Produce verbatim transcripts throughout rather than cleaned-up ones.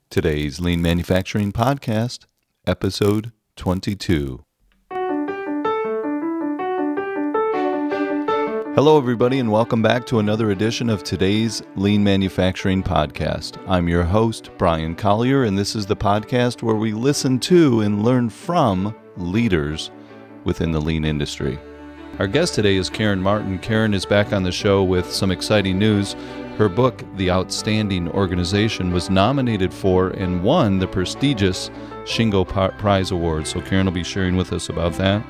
Today's Lean Manufacturing Podcast, Episode twenty-two. Hello, everybody, and welcome back to another edition of today's Lean Manufacturing Podcast. I'm your host, Brian Collier, and this is the podcast where we listen to and learn from leaders within the lean industry. Our guest today is Karen Martin. Karen is back on the show with some exciting news. Her book, The Outstanding Organization, was nominated for and won the prestigious Shingo Prize Award. So Karen will be sharing with us about that.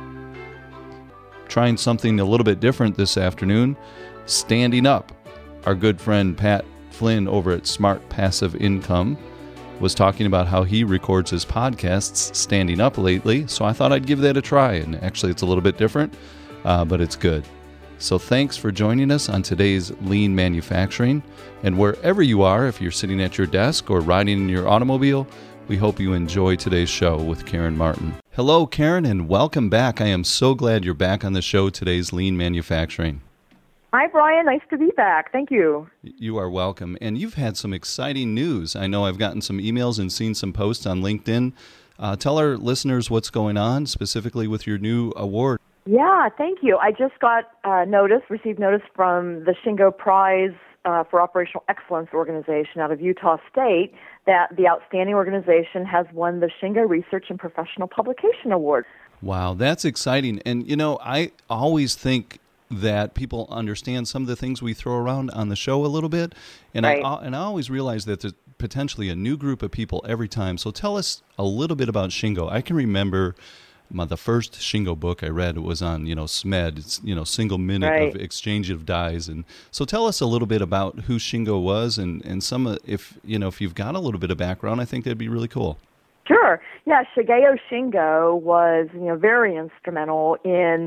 Trying something a little bit different this afternoon, standing up. Our good friend Pat Flynn over at Smart Passive Income was talking about how he records his podcasts standing up lately. So I thought I'd give that a try. And actually, it's a little bit different, uh, but it's good. So thanks for joining us on today's Lean Manufacturing. And wherever you are, if you're sitting at your desk or riding in your automobile, we hope you enjoy today's show with Karen Martin. Hello, Karen, and welcome back. I am so glad you're back on the show, today's Lean Manufacturing. Hi, Brian. Nice to be back. Thank you. You are welcome. And you've had some exciting news. I know I've gotten some emails and seen some posts on LinkedIn. Uh, tell our listeners what's going on, specifically with your new award. Yeah, thank you. I just got uh, notice, received notice from the Shingo Prize uh, for Operational Excellence organization out of Utah State that the Outstanding Organization has won the Shingo Research and Professional Publication Award. Wow, that's exciting. And, you know, I always think that people understand some of the things we throw around on the show a little bit. And, right. I, and I always realize that there's potentially a new group of people every time. So tell us a little bit about Shingo. I can remember My, the first Shingo book I read was on, you know, S M E D, it's, you know, single minute right. of exchange of dies. And so tell us a little bit about who Shingo was and, and some, if, you know, if you've got a little bit of background, I think that'd be really cool. Sure. Yeah, Shigeo Shingo was, you know, very instrumental in,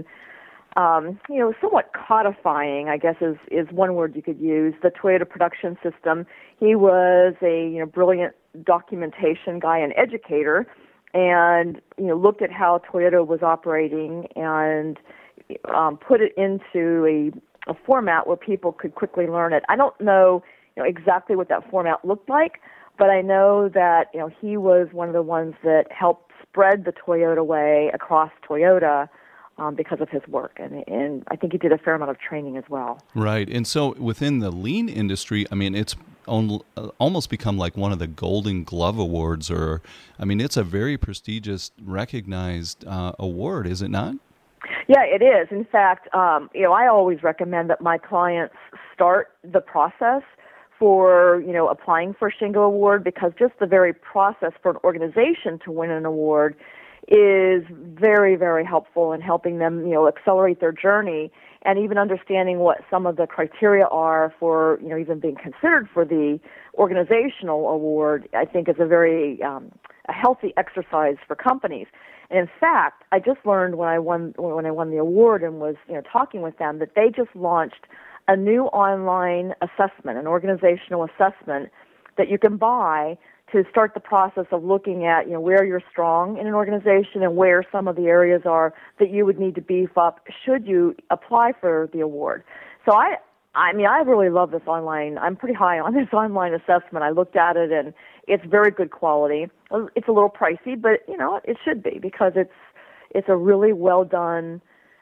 um, you know, somewhat codifying, I guess is, is one word you could use, the Toyota production system. He was a, you know, brilliant documentation guy and educator, and you know looked at how Toyota was operating and um, put it into a, a format where people could quickly learn it. I don't know, you know exactly what that format looked like, but I know that you know he was one of the ones that helped spread the Toyota way across Toyota um, because of his work, and and I think he did a fair amount of training as well. Right, and so within the lean industry, I mean, it's on, uh, almost become like one of the Golden Glove Awards, or, I mean, it's a very prestigious, recognized uh, award, is it not? Yeah, it is. In fact, um, you know, I always recommend that my clients start the process for, you know, applying for a Shingo Award, because just the very process for an organization to win an award is very, very helpful in helping them, you know, accelerate their journey, and even understanding what some of the criteria are for, you know, even being considered for the organizational award, I think is a very um, a healthy exercise for companies. And in fact, I just learned when I won when I won the award and was, you know, talking with them, that they just launched a new online assessment, an organizational assessment that you can buy to start the process of looking at, you know, where you're strong in an organization and where some of the areas are that you would need to beef up should you apply for the award. So I, I mean, I really love this online. I'm pretty high on this online assessment. I looked at it, and it's very good quality. It's a little pricey, but you know, it should be, because it's it's a really well done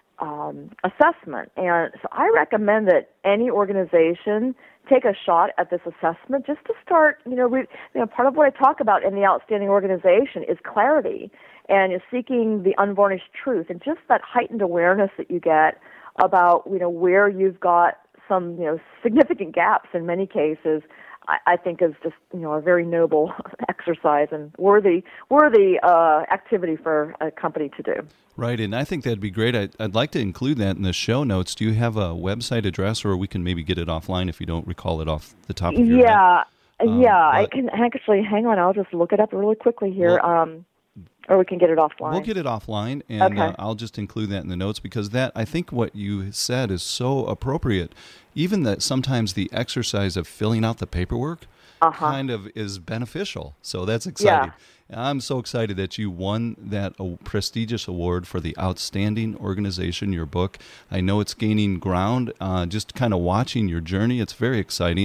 um, assessment. And so I recommend that any organization take a shot at this assessment just to start, you know, re- you know, part of what I talk about in the Outstanding Organization is clarity, and is seeking the unvarnished truth, and just that heightened awareness that you get about, you know, where you've got some, you know, significant gaps in many cases, I, I think is just, you know, a very noble exercise and worthy, worthy uh, activity for a company to do. Right, and I think that'd be great. I'd, I'd like to include that in the show notes. Do you have a website address, or we can maybe get it offline if you don't recall it off the top of your yeah, head? Um, yeah, I but, can actually, hang on, I'll just look it up really quickly here, well, um, or we can get it offline. We'll get it offline, and okay. uh, I'll just include that in the notes, because that, I think what you said is so appropriate. Even that sometimes the exercise of filling out the paperwork uh-huh. kind of is beneficial. So that's exciting. Yeah. I'm so excited that you won that uh, prestigious award for the Outstanding Organization, your book. I know it's gaining ground. Uh, just kind of watching your journey, it's very exciting.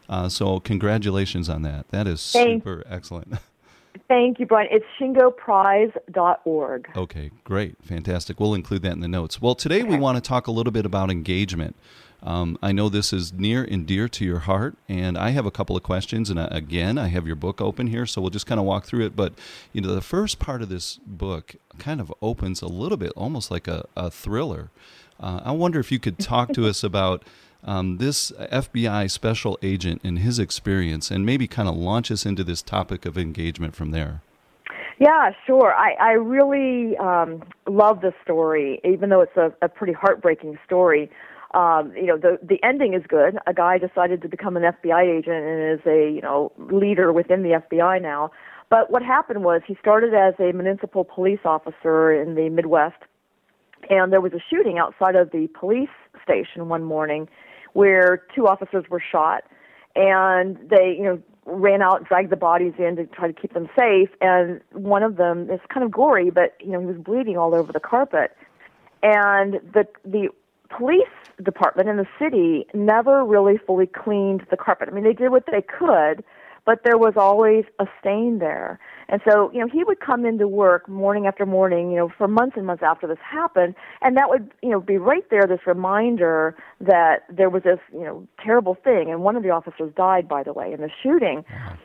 Uh, so congratulations on that. That is Thank, super excellent. Thank you, Brian. It's shingo prize dot org. Okay, great. Fantastic. We'll include that in the notes. Well, today we want to talk a little bit about engagement. Um, I know this is near and dear to your heart, and I have a couple of questions. And uh, again, I have your book open here, so we'll just kind of walk through it. But you know, the first part of this book kind of opens a little bit, almost like a, a thriller. Uh, I wonder if you could talk to us about um, this F B I special agent and his experience, and maybe kind of launch us into this topic of engagement from there. Yeah, sure. I, I really um, love this story, even though it's a, a pretty heartbreaking story. Um, you know, the the ending is good. A guy decided to become an F B I agent and is a, you know, leader within the F B I now. But what happened was he started as a municipal police officer in the Midwest, and there was a shooting outside of the police station one morning where two officers were shot, and they, you know, ran out, dragged the bodies in to try to keep them safe, and one of them is kind of gory, but, you know, he was bleeding all over the carpet. And the the police department in the city never really fully cleaned the carpet. I mean, they did what they could, but there was always a stain there. And so, you know, he would come into work morning after morning, you know, for months and months after this happened, and that would, you know, be right there, this reminder that there was this, you know, terrible thing. And one of the officers died, by the way, in the shooting.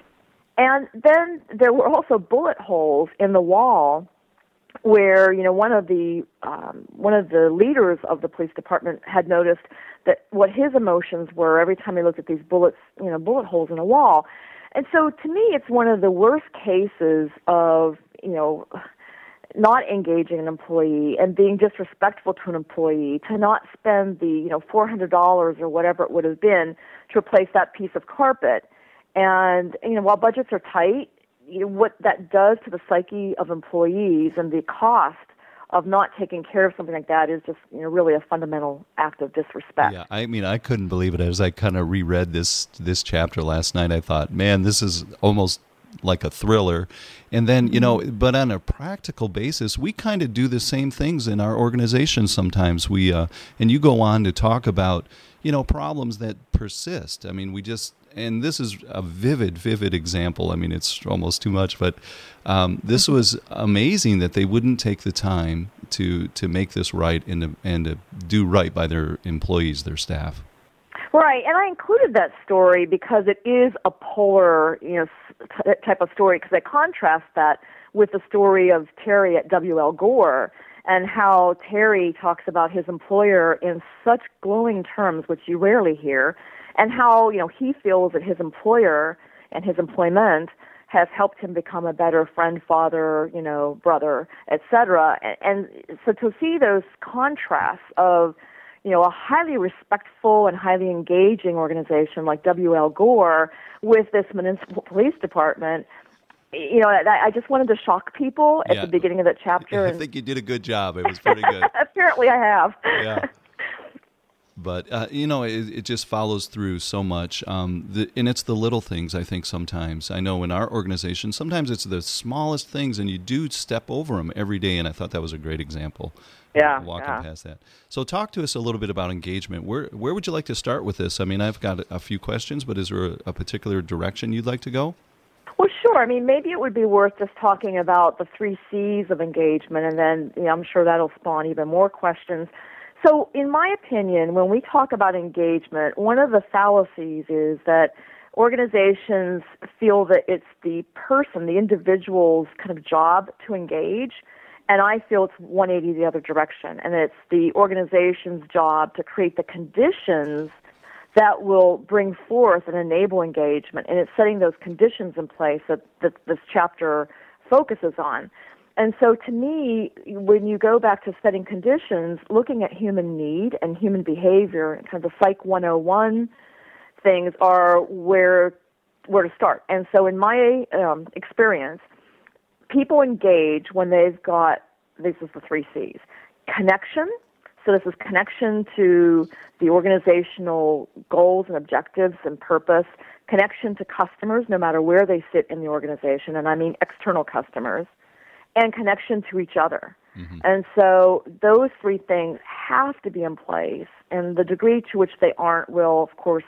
And then there were also bullet holes in the wall where, you know, one of the um, one of the leaders of the police department had noticed that what his emotions were every time he looked at these bullets, you know, bullet holes in a wall. And so to me, it's one of the worst cases of, you know, not engaging an employee and being disrespectful to an employee, to not spend the, you know, four hundred dollars or whatever it would have been to replace that piece of carpet. And, you know, while budgets are tight, you know, what that does to the psyche of employees and the cost of not taking care of something like that is just, you know, really a fundamental act of disrespect. Yeah, I mean, I couldn't believe it. As I kind of reread this this chapter last night, I thought, man, this is almost like a thriller. And then, you know, but on a practical basis, we kind of do the same things in our organization sometimes. We uh, and you go on to talk about, you know, problems that persist. I mean, we just, and this is a vivid, vivid example. I mean, it's almost too much, but um, this was amazing that they wouldn't take the time to to make this right and to, and to do right by their employees, their staff. Right, and I included that story because it is a polar, you know, t- type of story, because I contrast that with the story of Terry at W L Gore and how Terry talks about his employer in such glowing terms, which you rarely hear, and how, you know, he feels that his employer and his employment has helped him become a better friend, father, you know, brother, et cetera. And, and so to see those contrasts of, you know, a highly respectful and highly engaging organization like W L Gore with this municipal police department, you know, I, I just wanted to shock people at yeah. the beginning of that chapter. I think you did a good job. It was pretty good. Apparently I have. Yeah. But, uh, you know, it, it just follows through so much. Um, the, and it's the little things, I think, sometimes. I know in our organization, sometimes it's the smallest things, and you do step over them every day, and I thought that was a great example. Yeah, walking yeah. past that. So talk to us a little bit about engagement. Where where would you like to start with this? I mean, I've got a, a few questions, but is there a, a particular direction you'd like to go? Well, sure. I mean, maybe it would be worth just talking about the three C's of engagement, and then, you know, I'm sure that'll spawn even more questions. So in my opinion, when we talk about engagement, one of the fallacies is that organizations feel that it's the person, the individual's kind of job to engage, and I feel it's one eighty the other direction, and it's the organization's job to create the conditions that will bring forth and enable engagement, and it's setting those conditions in place that, that this chapter focuses on. And so to me, when you go back to setting conditions, looking at human need and human behavior, and kind of the Psych one oh one things are where where to start. And so in my um, experience, people engage when they've got, this is the three C's, connection. So this is connection to the organizational goals and objectives and purpose, connection to customers, no matter where they sit in the organization, and I mean external customers, and connection to each other. Mm-hmm. And so those three things have to be in place, and the degree to which they aren't will, of course,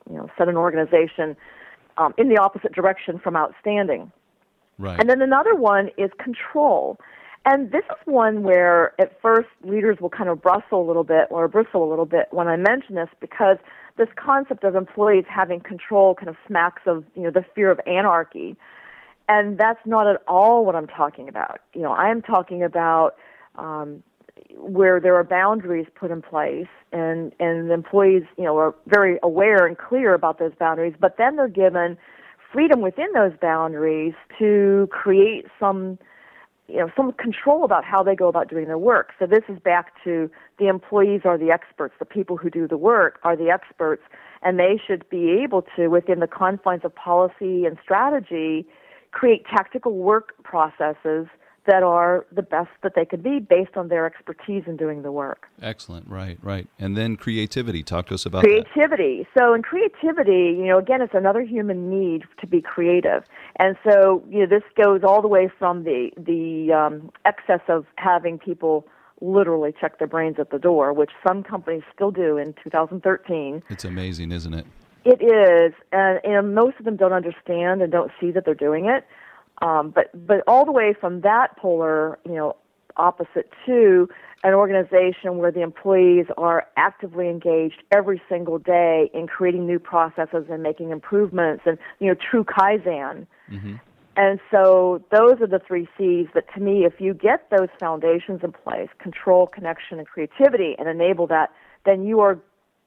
you know, set an organization um, in the opposite direction from outstanding. Right. And then another one is control. And this is one where at first leaders will kind of bristle a little bit or bristle a little bit when I mention this, because this concept of employees having control kind of smacks of, you know, the fear of anarchy. And that's not at all what I'm talking about. You know, I am talking about um, where there are boundaries put in place, and, and employees, you know, are very aware and clear about those boundaries, but then they're given freedom within those boundaries to create some, you know, some control about how they go about doing their work. So this is back to the employees are the experts. The people who do the work are the experts, and they should be able to, within the confines of policy and strategy, create tactical work processes that are the best that they could be based on their expertise in doing the work. Excellent. Right, right. And then creativity. Talk to us about creativity. that. So in creativity, you know, again, it's another human need to be creative. And so, you know, this goes all the way from the, the um, excess of having people literally check their brains at the door, which some companies still do in two thousand thirteen. It's amazing, isn't it? It is, and, and most of them don't understand and don't see that they're doing it. Um, but but all the way from that polar, you know, opposite to an organization where the employees are actively engaged every single day in creating new processes and making improvements, and, you know, true Kaizen. Mm-hmm. And so those are the three C's that, to me, if you get those foundations in place, control, connection, and creativity, and enable that, then you are,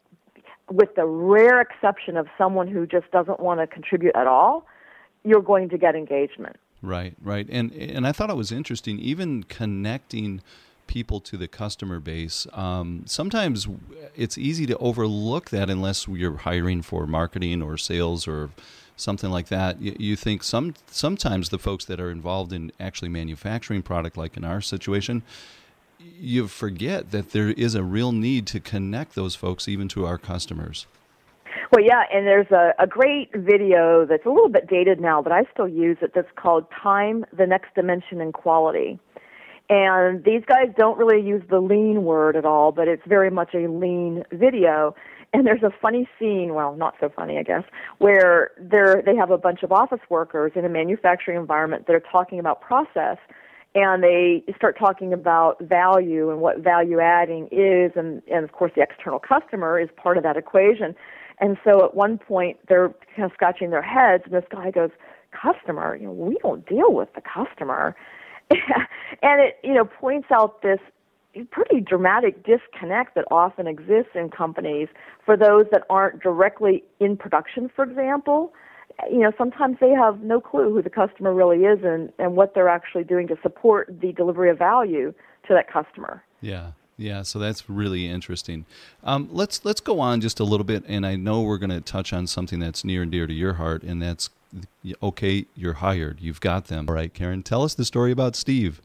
with the rare exception of someone who just doesn't want to contribute at all, you're going to get engagement. Right, right. And and I thought it was interesting, even connecting people to the customer base. Um, sometimes it's easy to overlook that unless you're hiring for marketing or sales or something like that. You, you think some sometimes the folks that are involved in actually manufacturing product, like in our situation, you forget that there is a real need to connect those folks even to our customers. Well, yeah, and there's a, a great video that's a little bit dated now, but I still use it, that's called Time, the Next Dimension in Quality. And these guys don't really use the lean word at all, but it's very much a lean video. And there's a funny scene, well, not so funny, I guess, where they're, they have a bunch of office workers in a manufacturing environment that are talking about process, and they start talking about value and what value adding is, and, and of course the external customer is part of that equation. And so at one point they're kind of scratching their heads, and this guy goes, "Customer? You know, we don't deal with the customer." And it, you know, points out this pretty dramatic disconnect that often exists in companies for those that aren't directly in production, for example. You know, sometimes they have no clue who the customer really is and, and what they're actually doing to support the delivery of value to that customer. Yeah. Yeah, so that's really interesting. Um, let's let's go on just a little bit, and I know we're going to touch on something that's near and dear to your heart, and that's, okay, you're hired. You've got them. All right, Karen, tell us the story about Steve.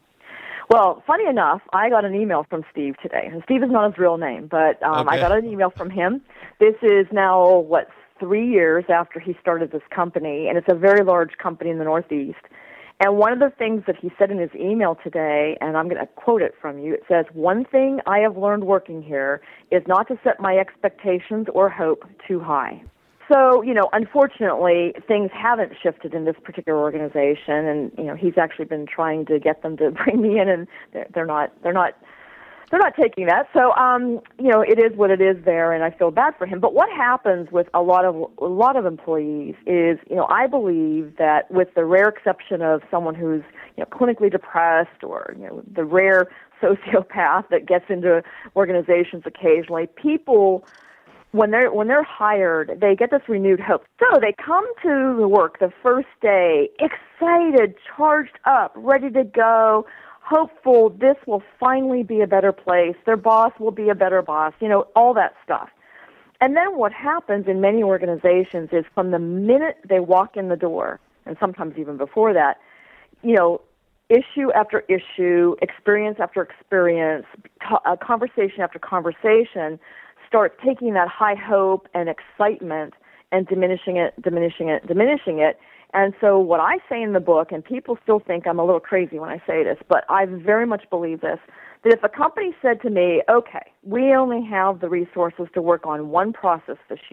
Well, funny enough, I got an email from Steve today. And Steve is not his real name, but um, okay. I got an email from him. This is now, what, three years after he started this company, and it's a very large company in the Northeast. And one of the things that he said in his email today, and I'm going to quote it from you, it says, "One thing I have learned working here is not to set my expectations or hope too high." So, you know, unfortunately, things haven't shifted in this particular organization, and, you know, he's actually been trying to get them to bring me in, and they're, they're not, they're not, they're not taking that. So, um, you know, it is what it is there, and I feel bad for him. But what happens with a lot of a lot of employees is, you know, I believe that with the rare exception of someone who's, you know, clinically depressed, or, you know, the rare sociopath that gets into organizations occasionally, people, when they're when they're hired, they get this renewed hope. So they come to the work the first day, excited, charged up, ready to go, hopeful this will finally be a better place, their boss will be a better boss, you know, all that stuff. And then what happens in many organizations is from the minute they walk in the door, and sometimes even before that, you know, issue after issue, experience after experience, uh, conversation after conversation starts taking that high hope and excitement and diminishing it, diminishing it, diminishing it. And so what I say in the book, and people still think I'm a little crazy when I say this, but I very much believe this, that if a company said to me, okay, we only have the resources to work on one process this year,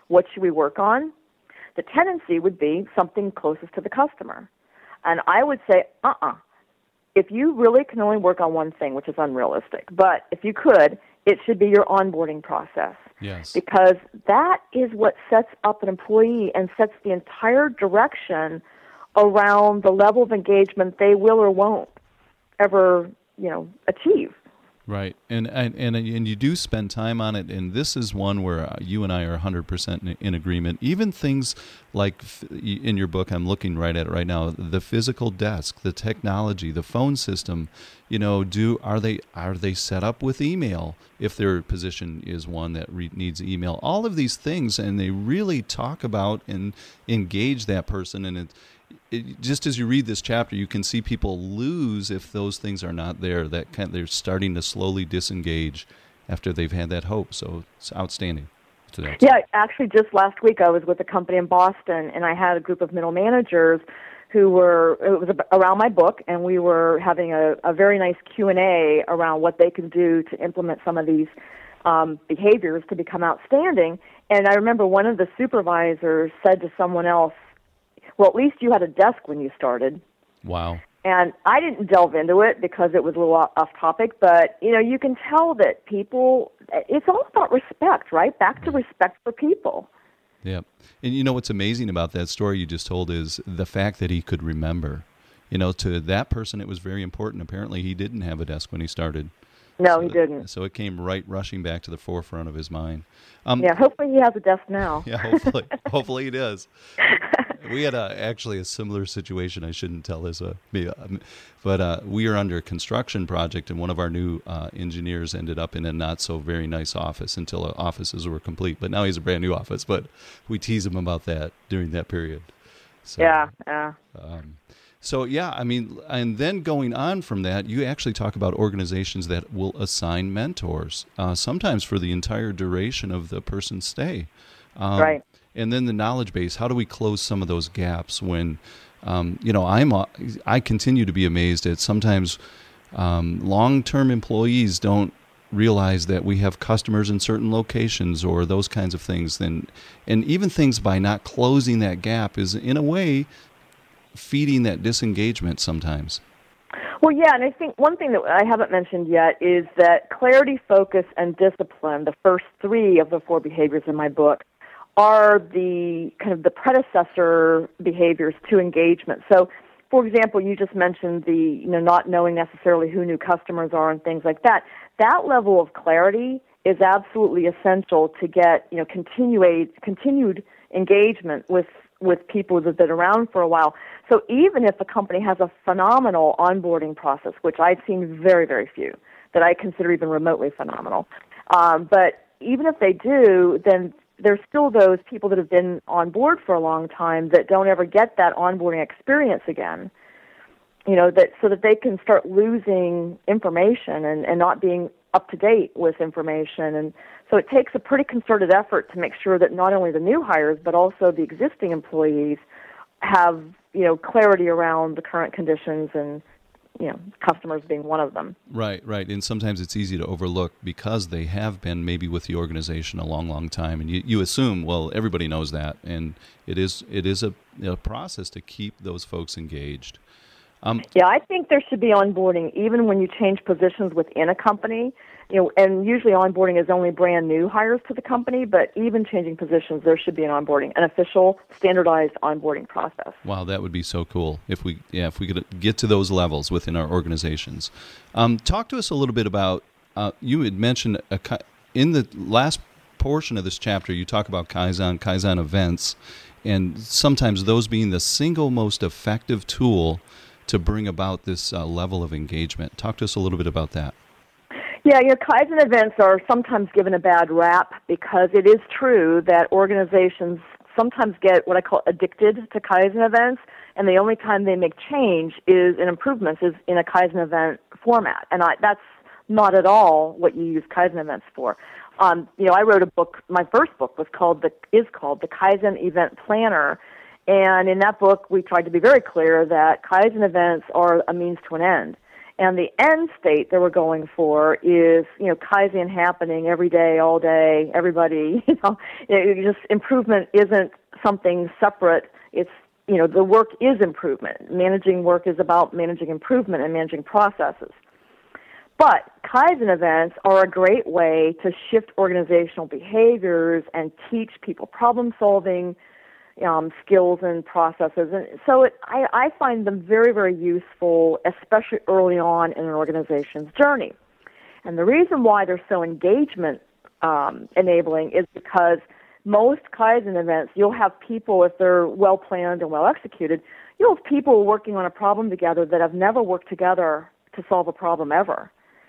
what should we work on? The tendency would be something closest to the customer. And I would say, uh-uh. If you really can only work on one thing, which is unrealistic, but if you could, it should be your onboarding process. Yes. Because that is what sets up an employee and sets the entire direction around the level of engagement they will or won't ever, you know, achieve. Right, and, and and and you do spend time on it, and this is one where you and I are one hundred percent in, in agreement. Even things like in your book, I'm looking right at it right now, the physical desk, the technology, the phone system, you know, do are they are they set up with email if their position is one that re- needs email? All of these things, and they really talk about and engage that person, and it, It, just as you read this chapter, you can see people lose if those things are not there. That kind of, they're starting to slowly disengage after they've had that hope. So it's outstanding. Yeah, actually, just last week I was with a company in Boston, and I had a group of middle managers who were. It was around my book, and we were having a, a very nice Q and A around what they can do to implement some of these um, behaviors to become outstanding. And I remember one of the supervisors said to someone else, well, at least you had a desk when you started. Wow. And I didn't delve into it because it was a little off topic, but, you know, you can tell that people, it's all about respect, right? Back to respect for people. Yeah. And you know what's amazing about that story you just told is the fact that he could remember. You know, to that person it was very important. Apparently he didn't have a desk when he started. No, so he didn't. So it came right rushing back to the forefront of his mind. Um, yeah, hopefully he has a desk now. Yeah, hopefully, hopefully he does. We had a, actually a similar situation. I shouldn't tell this, uh, but uh, we are under a construction project, and one of our new uh, engineers ended up in a not so very nice office until our offices were complete. But now he's a brand new office. But we tease him about that during that period. So, yeah, yeah. Um, so yeah, I mean, and then going on from that, you actually talk about organizations that will assign mentors, uh, sometimes for the entire duration of the person's stay. Um, right. And then the knowledge base. How do we close some of those gaps when, um, you know, I'm uh, I continue to be amazed at sometimes um, long-term employees don't realize that we have customers in certain locations or those kinds of things. Then, and even things by not closing that gap is in a way feeding that disengagement sometimes. Well, yeah, and I think one thing that I haven't mentioned yet is that clarity, focus, and discipline, the first three of the four behaviors in my book, are the kind of the predecessor behaviors to engagement. So, for example, you just mentioned the, you know, not knowing necessarily who new customers are and things like that. That level of clarity is absolutely essential to get, you know, continued continued engagement with with people that have been around for a while. So even if a company has a phenomenal onboarding process, which I've seen very, very few that I consider even remotely phenomenal, um, but even if they do, then there's still those people that have been on board for a long time that don't ever get that onboarding experience again. You know, that so that they can start losing information and, and not being up to date with information. And so it takes a pretty concerted effort to make sure that not only the new hires, but also the existing employees have, you know, clarity around the current conditions and, you know, customers being one of them. Right, right. And sometimes it's easy to overlook because they have been maybe with the organization a long, long time. And you, you assume, well, everybody knows that. And it is it is a, a process to keep those folks engaged. Um, yeah, I think there should be onboarding even when you change positions within a company. You know, and usually onboarding is only brand new hires to the company, but even changing positions, there should be an onboarding, an official, standardized onboarding process. Wow, that would be so cool if we, yeah, if we could get to those levels within our organizations. Um, talk to us a little bit about. Uh, you had mentioned a, in the last portion of this chapter, you talk about Kaizen, Kaizen events, and sometimes those being the single most effective tool to bring about this uh, level of engagement. Talk to us a little bit about that. Yeah, you know, Kaizen events are sometimes given a bad rap because it is true that organizations sometimes get what I call addicted to Kaizen events, and the only time they make change is in improvements is in a Kaizen event format. And I, that's not at all what you use Kaizen events for. Um, you know, I wrote a book, my first book was called the, is called The Kaizen Event Planner. And in that book, we tried to be very clear that Kaizen events are a means to an end. And the end state that we're going for is, you know, Kaizen happening every day, all day, everybody, you know, it, it just improvement isn't something separate. It's, you know, the work is improvement. Managing work is about managing improvement and managing processes. But Kaizen events are a great way to shift organizational behaviors and teach people problem solving, Um, skills and processes. And so it, I, I find them very, very useful, especially early on in an organization's journey. And the reason why they're so engagement um, enabling is because most Kaizen events, you'll have people, if they're well planned and well executed, you'll have people working on a problem together that have never worked together to solve a problem ever.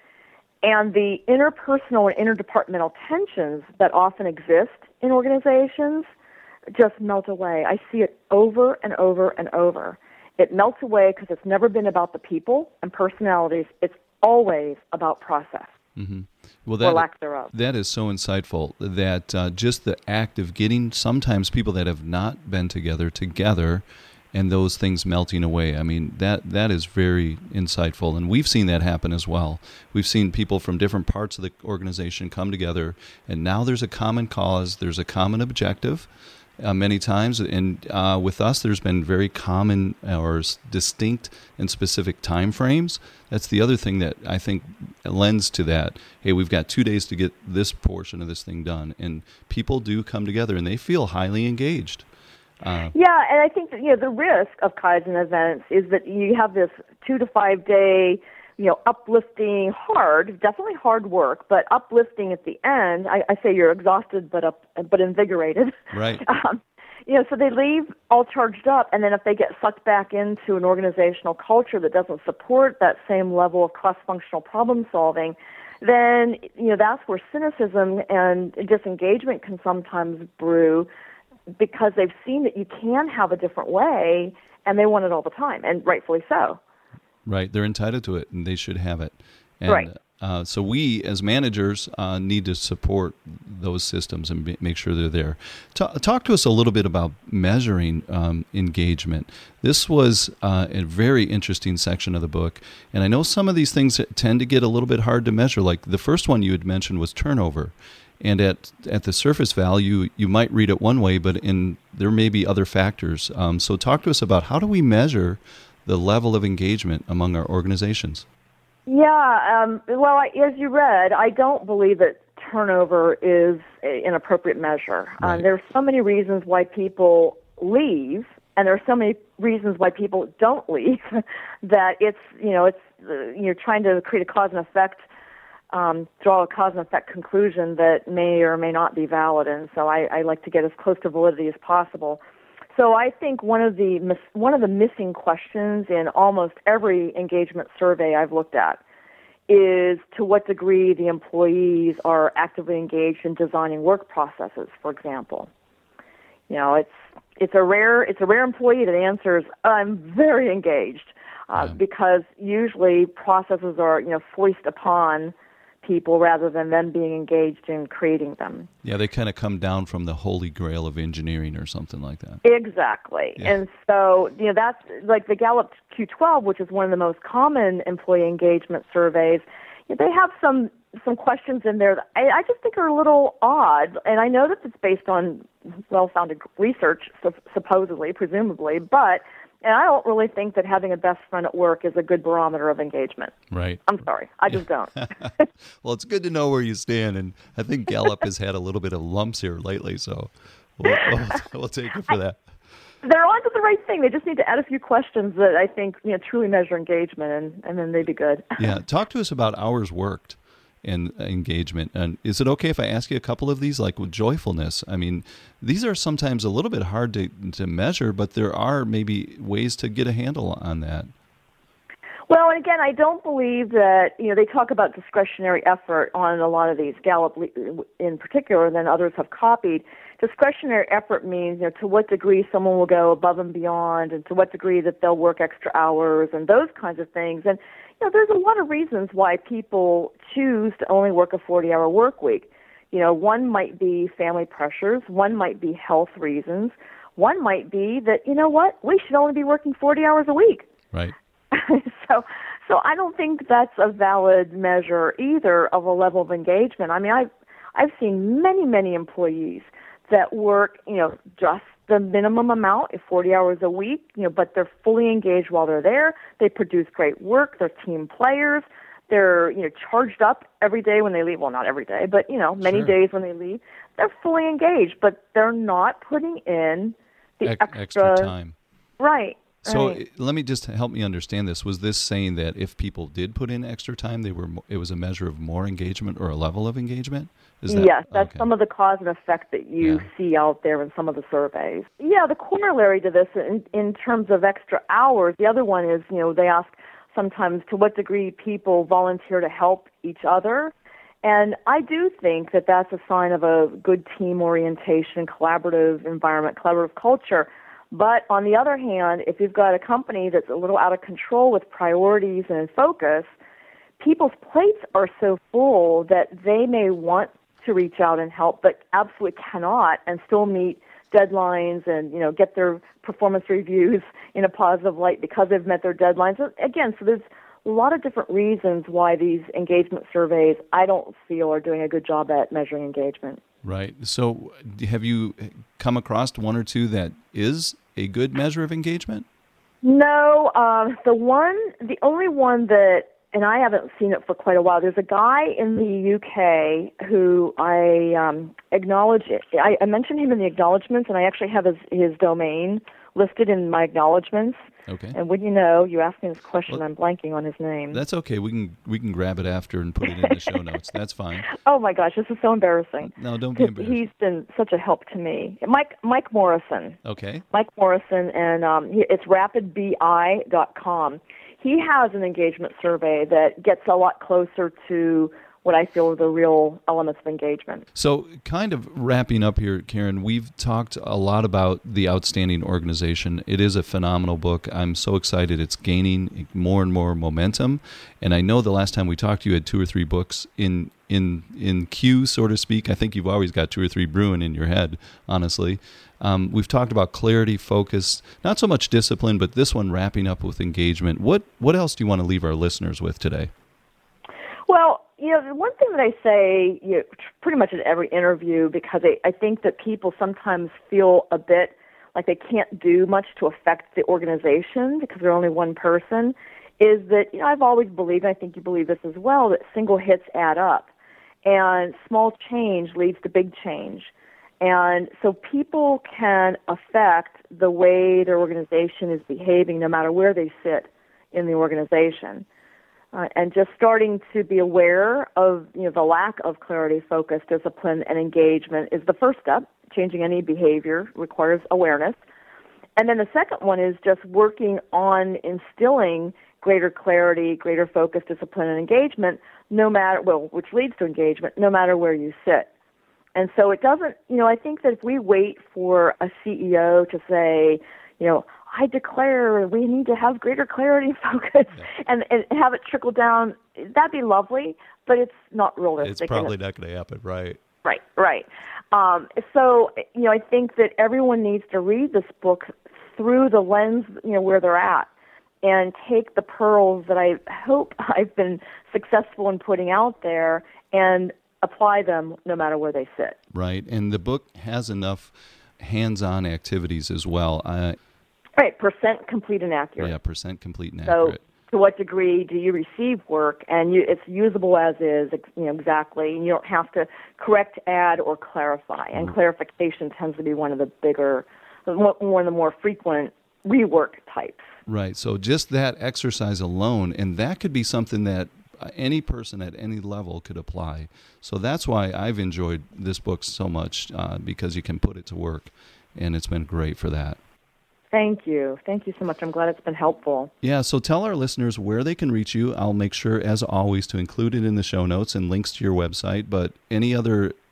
And the interpersonal and interdepartmental tensions that often exist in organizations just melt away. I see it over and over and over. It melts away because it's never been about the people and personalities. It's always about process. Mm-hmm. Well, that, or lack thereof. That is so insightful that uh, just the act of getting sometimes people that have not been together together and those things melting away. I mean, that that is very insightful, and we've seen that happen as well. We've seen people from different parts of the organization come together, and now there's a common cause, there's a common objective, Uh, many times, and uh, with us, there's been very common or s- distinct and specific time frames. That's the other thing that I think lends to that. Hey, we've got two days to get this portion of this thing done, and people do come together, and they feel highly engaged. Uh, yeah, and I think that, you know, the risk of Kaizen events is that you have this two to five day, you know, uplifting, hard, definitely hard work, but uplifting at the end. I, I say you're exhausted, but up, but invigorated. Right. um, you know, so they leave all charged up, and then if they get sucked back into an organizational culture that doesn't support that same level of cross-functional problem solving, then, you know, that's where cynicism and disengagement can sometimes brew, because they've seen that you can have a different way, and they want it all the time, and rightfully so. Right, they're entitled to it, and they should have it. And, right. Uh, so we, as managers, uh, need to support those systems and be, make sure they're there. Ta- talk to us a little bit about measuring um, engagement. This was uh, a very interesting section of the book, and I know some of these things tend to get a little bit hard to measure. Like the first one you had mentioned was turnover. And at at the surface value, you might read it one way, but in there may be other factors. Um, so talk to us about how do we measure the level of engagement among our organizations? Yeah, um, well, I, as you read, I don't believe that turnover is a, an appropriate measure. Right. Um, there are so many reasons why people leave, and there are so many reasons why people don't leave that it's, you know, it's uh, you're trying to create a cause and effect, um, draw a cause and effect conclusion that may or may not be valid, and so I, I like to get as close to validity as possible. So I think one of the mis- one of the missing questions in almost every engagement survey I've looked at is to what degree the employees are actively engaged in designing work processes, for example. You know, it's it's a rare it's a rare employee that answers, "I'm very engaged," uh, yeah. because usually processes are, you know, foisted upon people rather than them being engaged in creating them. Yeah, they kind of come down from the holy grail of engineering or something like that. Exactly. Yeah. And so, you know, that's like the Gallup Q twelve, which is one of the most common employee engagement surveys. They have some some questions in there that I, I just think are a little odd, and I know that it's based on well-founded research, so supposedly, presumably, but and I don't really think that having a best friend at work is a good barometer of engagement. Right. I'm sorry. I just don't. Well, it's good to know where you stand, and I think Gallup has had a little bit of lumps here lately, so we'll, we'll, we'll take it for that. They're on to the right thing. They just need to add a few questions that I think, you know, truly measure engagement, and, and then they'd be good. Yeah. Talk to us about hours worked and engagement. And is it okay if I ask you a couple of these, like with joyfulness? I mean, these are sometimes a little bit hard to, to measure, but there are maybe ways to get a handle on that. Well, and again, I don't believe that, you know, they talk about discretionary effort on a lot of these, Gallup in particular, and then others have copied. Discretionary effort means, you know, to what degree someone will go above and beyond, and to what degree that they'll work extra hours and those kinds of things. And, you know, there's a lot of reasons why people choose to only work a forty-hour work week. You know, one might be family pressures, one might be health reasons, one might be that, you know what, we should only be working forty hours a week. Right. so So I don't think that's a valid measure either of a level of engagement. I mean, I've, I've seen many, many employees that work, you know, just the minimum amount, forty hours a week, you know, but they're fully engaged while they're there. They produce great work. They're team players. They're, you know, charged up every day when they leave. Well, not every day, but, you know, many Sure. days when they leave. They're fully engaged, but they're not putting in the Ex- extra, extra time. Right. So right. uh, let me just help me understand this. Was this saying that if people did put in extra time, they were mo- it was a measure of more engagement or a level of engagement? Is that, yes, that's okay. some of the cause and effect that you Yeah. see out there in some of the surveys. Yeah, the corollary to this in, in terms of extra hours, the other one is, you know, they ask sometimes to what degree people volunteer to help each other. And I do think that that's a sign of a good team orientation, collaborative environment, collaborative culture. But on the other hand, if you've got a company that's a little out of control with priorities and focus, people's plates are so full that they may want to reach out and help, but absolutely cannot, and still meet deadlines and, you know, get their performance reviews in a positive light because they've met their deadlines. So again, so there's a lot of different reasons why these engagement surveys, I don't feel, are doing a good job at measuring engagement. Right. So have you come across one or two that is a good measure of engagement? No, um, the one, the only one that, and I haven't seen it for quite a while, there's a guy in the U K who I um, acknowledge, I, I mentioned him in the acknowledgments, and I actually have his, his domain listed in my acknowledgments. Okay. And wouldn't you know, you asked me this question, Well, I'm blanking on his name. That's okay. We can we can grab it after and put it in the show notes. That's fine. Oh my gosh, this is so embarrassing. No, don't be embarrassed. He's been such a help to me. Mike Mike Morrison. Okay. Mike Morrison, and um, he, it's rapid b i dot com. He has an engagement survey that gets a lot closer to what I feel are the real elements of engagement. So kind of wrapping up here, Karen, we've talked a lot about The Outstanding Organization. It is a phenomenal book. I'm so excited. It's gaining more and more momentum. And I know the last time we talked, you had two or three books in in in queue, so to speak. I think you've always got two or three brewing in your head, honestly. Um, we've talked about clarity, focus, not so much discipline, but this one wrapping up with engagement. What what else do you want to leave our listeners with today? Well, you know, the one thing that I say, you know, pretty much in every interview, because I, I think that people sometimes feel a bit like they can't do much to affect the organization because they're only one person, is that, you know, I've always believed, and I think you believe this as well, that single hits add up. And small change leads to big change. And so people can affect the way their organization is behaving no matter where they sit in the organization. Uh, and just starting to be aware of, you know, the lack of clarity, focus, discipline, and engagement is the first step. Changing any behavior requires awareness. And then the second one is just working on instilling greater clarity, greater focus, discipline, and engagement, no matter, well, which leads to engagement, no matter where you sit. And so it doesn't, you know, I think that if we wait for a C E O to say, you know, I declare we need to have greater clarity and focus yeah. and, and have it trickle down, that'd be lovely, but it's not realistic. It's probably not going to happen, right? Right, right. Um, so, you know, I think that everyone needs to read this book through the lens, you know, where they're at and take the pearls that I hope I've been successful in putting out there and apply them no matter where they sit. Right, and the book has enough hands-on activities as well. Uh, Right, percent complete and accurate. Yeah, percent complete and so accurate. To what degree do you receive work, and you, it's usable as is, you know, exactly, and you don't have to correct, add, or clarify. And mm. clarification tends to be one of the bigger, one of the more frequent rework types. Right, so just that exercise alone, and that could be something that any person at any level could apply. So that's why I've enjoyed this book so much, uh, because you can put it to work, and it's been great for that. Thank you. Thank you so much. I'm glad it's been helpful. Yeah, so tell our listeners where they can reach you. I'll make sure, as always, to include it in the show notes and links to your website. But any other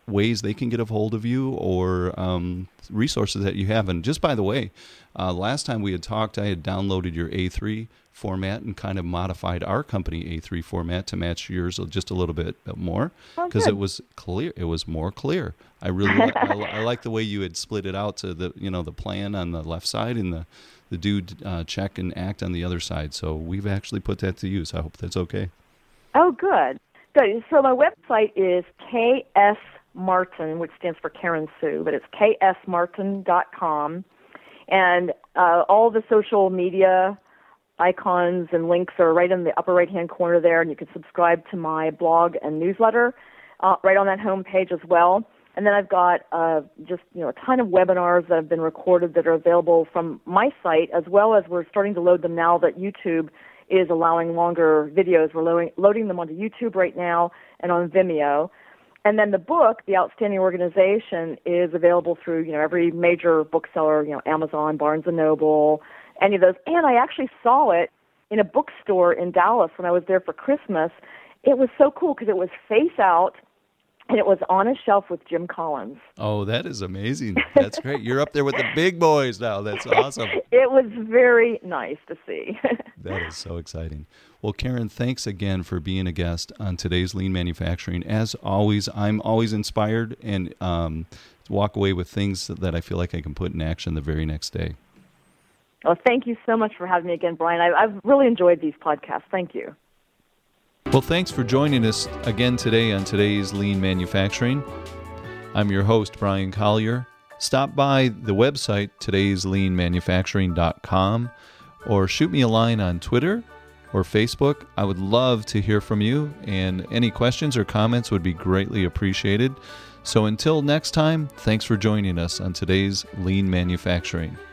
ways they can get a hold of you or um, resources that you have. And just by the way, uh, last time we had talked, I had downloaded your A three format and kind of modified our company A three format to match yours just a little bit more because oh, it was clear. It was more clear. I really like, I, I like the way you had split it out to the, you know, the plan on the left side and the, the do, uh, check and act on the other side. So we've actually put that to use. I hope that's okay. Oh, good. Good. So my website is K S Martin, which stands for Karen Sue, but it's k s martin dot com. And uh, all the social media icons and links are right in the upper right-hand corner there, and you can subscribe to my blog and newsletter uh, right on that home page as well. And then I've got uh, just you know a ton of webinars that have been recorded that are available from my site, as well as we're starting to load them now that YouTube is allowing longer videos. We're loading, loading them onto YouTube right now and on Vimeo. And then the book, The Outstanding Organization, is available through you know every major bookseller, you know Amazon, Barnes and Noble, any of those. And I actually saw it in a bookstore in Dallas when I was there for Christmas. It was so cool because it was face out, and it was on a shelf with Jim Collins. Oh, that is amazing. That's great. You're up there with the big boys now. That's awesome. It was very nice to see. That is so exciting. Well, Karen, thanks again for being a guest on today's Lean Manufacturing. As always, I'm always inspired and um, walk away with things that I feel like I can put in action the very next day. Well, thank you so much for having me again, Brian. I, I've really enjoyed these podcasts. Thank you. Well, thanks for joining us again today on today's Lean Manufacturing. I'm your host, Brian Collier. Stop by the website, todays lean manufacturing dot com, or shoot me a line on Twitter or Facebook. I would love to hear from you, and any questions or comments would be greatly appreciated. So until next time, thanks for joining us on today's Lean Manufacturing.